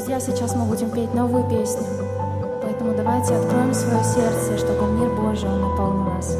друзья, сейчас мы будем петь новую песню. Поэтому давайте откроем свое сердце, чтобы мир Божий, Он наполнил нас.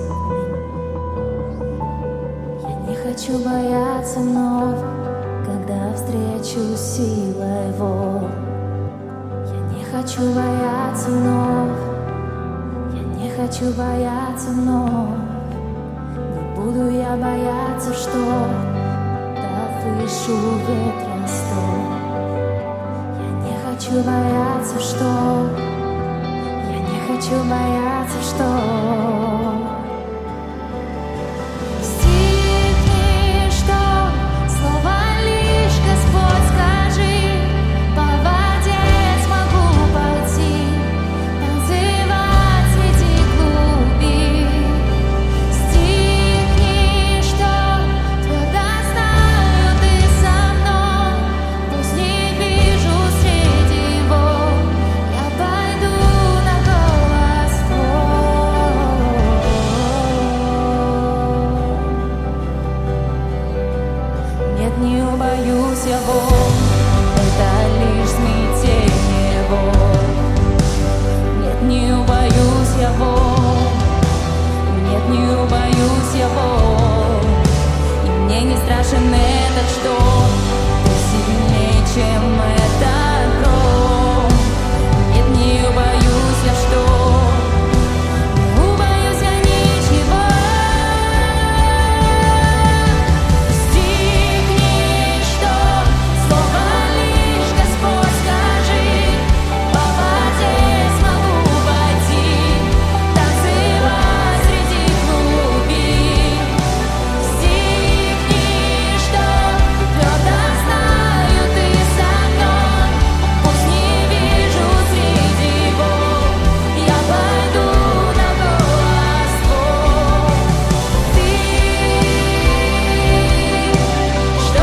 Я не хочу бояться вновь, когда встречу силой волн. Я не хочу бояться вновь, я не хочу бояться вновь. Не буду я бояться, что так вышу ветра сто. Я не хочу бояться, что я не хочу бояться, что стихни, что слово лишь, Господь, скажи, по воде смогу пойти, танцевать среди глубин. Стихни, что твердо знаю, ты со мной, пусть не вижу среди волн, я пойду на голос твой. Нет, не убоюсь я волн, это лишь смятение волн. Нет, не убоюсь я волн, нет, не убоюсь я волн. И мне не страшен этот шторм, ты сильнее, чем этот гром. Нет, не убоюсь я шторм, не убоюсь я ничего. Стихни, что слово лишь, Господь, скажи, по воде смогу пойти, танцевать среди глубин. Стихни, что твердо знаю, ты со мной, пусть не вижу среди волн, я пойду на голос твой. Ты, что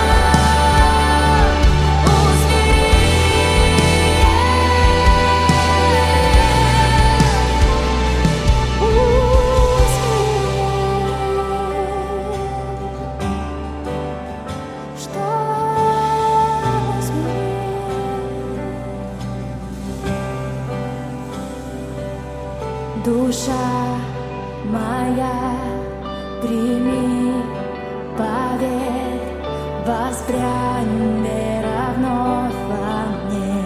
душа моя, прими, поверь, воспрянь, вера вновь во мне.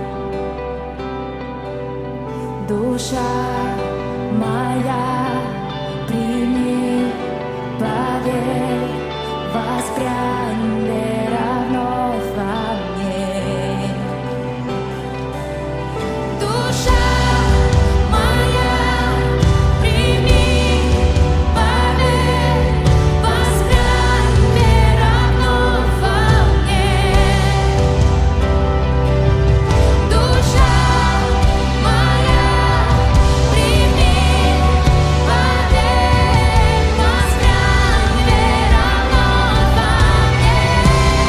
Душа моя, прими, поверь, воспрянь, вера вновь во мне. Душа моя, прими, поверь, воспрянь, вера вновь во мне. Душа моя, прими, поверь, воспрянь, вера вновь во мне.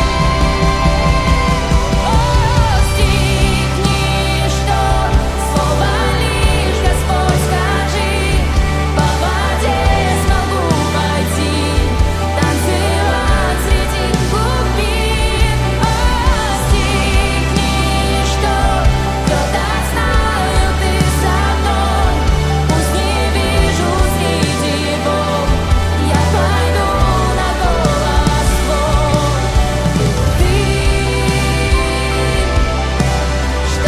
О, стихни, что слово лишь, Господь, скажи, по воде смогу пойти, танцевать среди глубин. О, стихни, что твердо знаю, ты со мной, пусть не вижу среди волн, я пойду на голос твой. Ты, что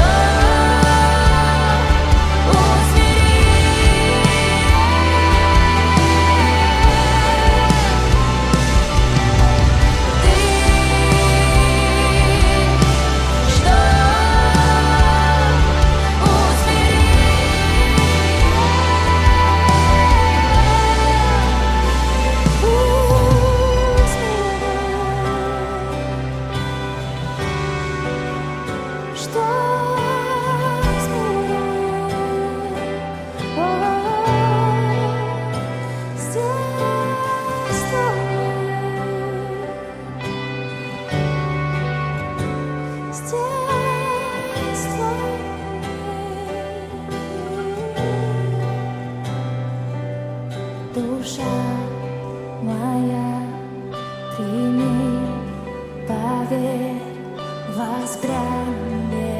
душа моя, прими, поверь, воспрянь.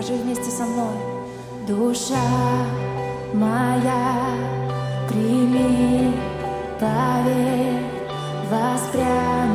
скажи вместе со мной. Душа моя, прими, поверь, воспрянь.